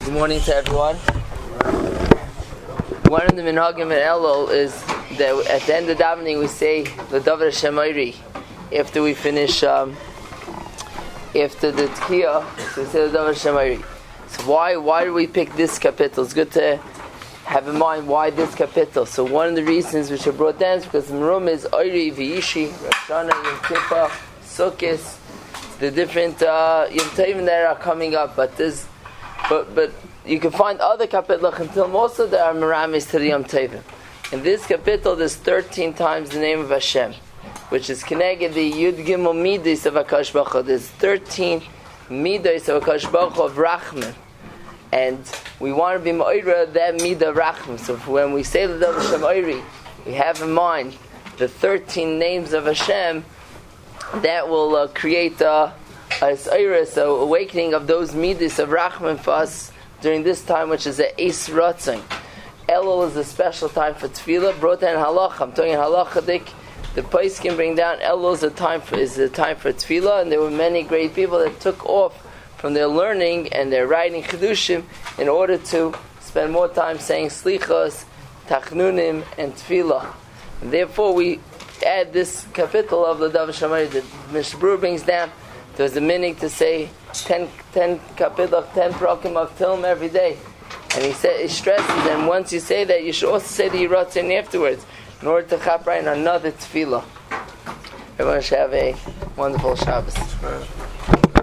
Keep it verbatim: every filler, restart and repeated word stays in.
Good morning to everyone. One of the minhagim in Elul is that at the end of davening we say the Davar Shemairi after we finish um, after the Tkiya, so we say the Davar Shemairi. So why why do we pick this capital? It's good to have in mind why this capital. So one of the reasons which are brought down is because the room is Oiri, V'yishi, Rosh Hashanah, Yom Kippur, Sukkot, the different uh, Yom Tovim that are coming up, but there's But but you can find other kapitel until most of them are meramis to the Yom Tovim. In this kapitel, there's thirteen times the name of Hashem, which is connected the Yud Gimel Midas of Hakadosh Baruch Hu. There's thirteen Midas of Hakadosh Baruch Hu of Rachman, and we want to be Moira that Midah of Rachman. So when we say the Davar Shemairi, we have in mind the thirteen names of Hashem that will uh, create. Uh, As Iris, so awakening of those midas of Rachman for us during this time, which is a Eis Ratzon. Elul is a special time for Tefillah. Brought down Halacha. I'm talking Halachadik. The place can bring down Elul is a time for is a time for Tefillah, and there were many great people that took off from their learning and their writing Chedushim in order to spend more time saying Slichos, Tachnunim, and Tefillah. And therefore, we add this capital of the Davar Shemairi that Mishnah Berurah brings down. There's a meaning to say ten, ten kapitel, ten prakim of Tilm every day. And he said, he stresses, and once you say that, you should also say the Yiratzin afterwards, in order to chap right another tefillah. Everyone should have a wonderful Shabbos.